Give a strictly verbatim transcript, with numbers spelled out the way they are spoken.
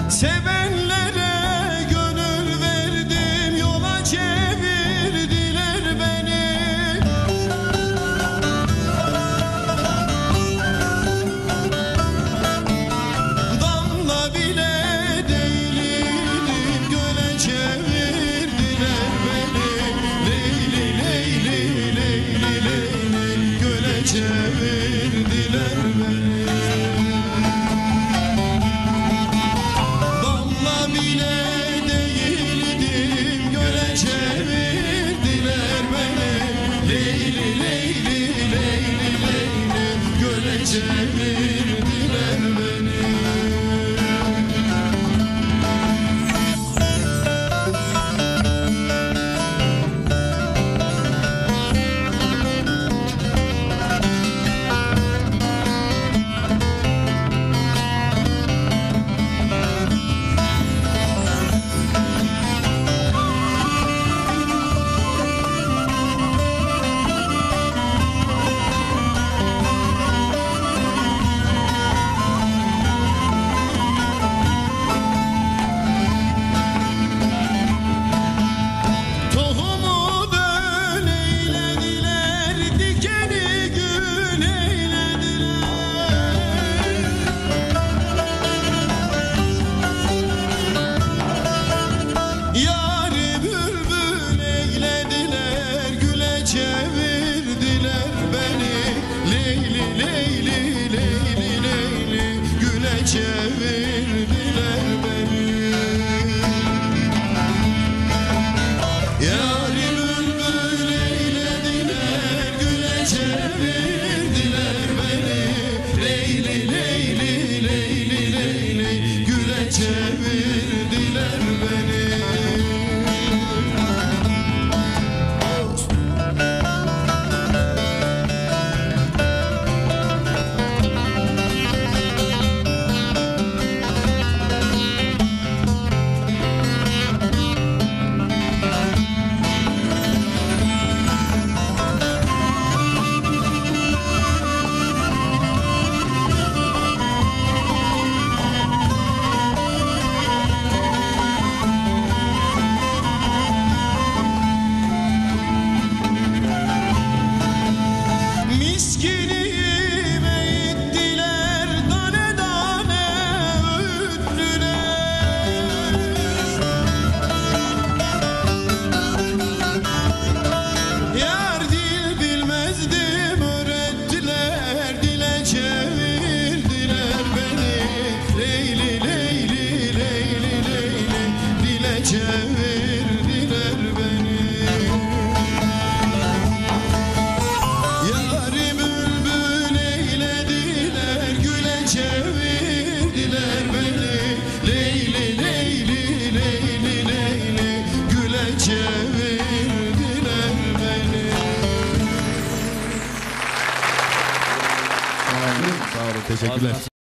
Sevenlere gönül verdim, yola çevirdiler beni. Damla bile değildim, göle çevirdiler beni. Leyli leyli leyli leyli, göle çevirdiler beni. Çevirdiler beni. Çevirdiler beni. Leyli leyli leyli leyli, güle çevirdiler beni. Yâri bülbül eylediler, güle çevirdiler beni. Leyli leyli leyli leyli, güle çevirdiler beni. Miskinime ittiler, tane tane öğüttüler. Yar dil bilmezdim, öğrettiler, dile çevirdiler beni. Leyli leyli leyli leyli, dile çevirdiler beni. Çevirdiler beni. Leyli leyli leyli leyli, güle çevirdiler beni. Sağ olun, teşekkürler.